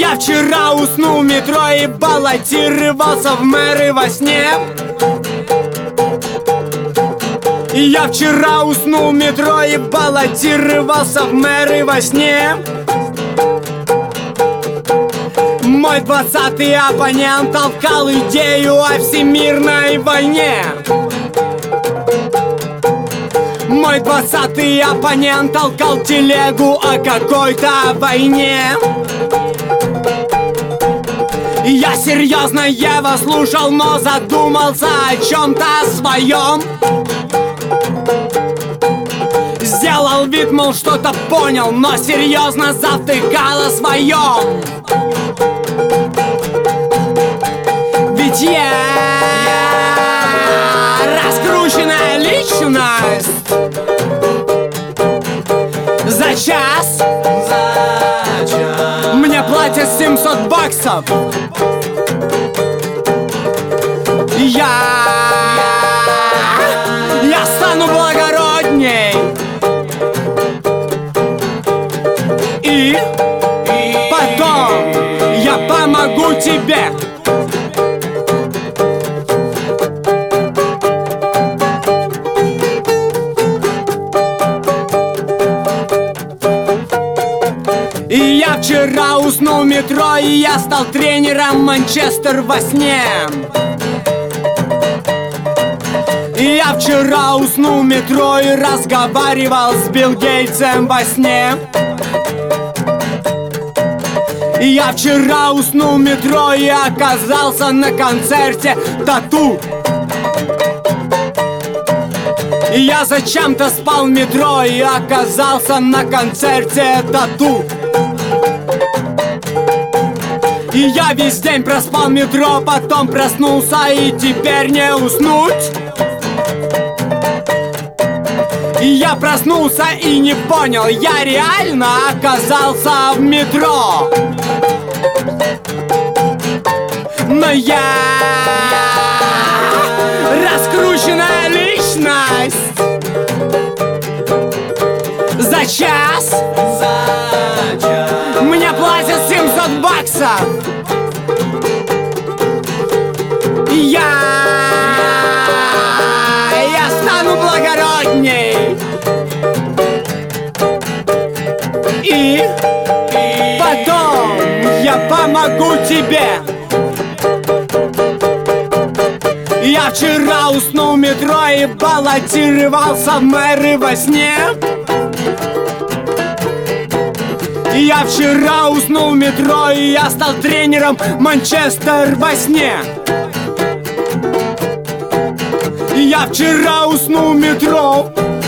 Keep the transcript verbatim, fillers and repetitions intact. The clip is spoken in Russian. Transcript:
Я вчера уснул в метро и баллотировался в мэры во сне. Я вчера уснул в метро и баллотировался в мэры во сне. Мой двадцатый оппонент толкал идею о всемирной войне. Мой двадцатый оппонент толкал телегу о какой-то войне. Я серьезно его слушал, но задумался о чем-то своем. Сделал вид, мол, что-то понял, но серьезно завтыкал о своем. Ведь я раскрученная личность. За час, За час мне платят семьсот баксов. Я, я стану благородней. И, И потом я помогу тебе. И я вчера уснул в метро, и я стал тренером Манчестер во сне. И я вчера уснул в метро и разговаривал с Билл Гейтсом во сне. И я вчера уснул в метро и оказался на концерте Тату. И я зачем-то спал в метро и оказался на концерте Тату. И я весь день проспал в метро, потом проснулся и теперь не уснуть. И я проснулся и не понял, я реально оказался в метро. Но я раскрученная личность. За час, За час мне платят семьсот баксов. Я, я стану благородней. И, И потом я помогу тебе. Я вчера уснул в метро и баллотировался в мэры во сне. Я вчера уснул в метро и я стал тренером Манчестер во сне. Я вчера уснул в метро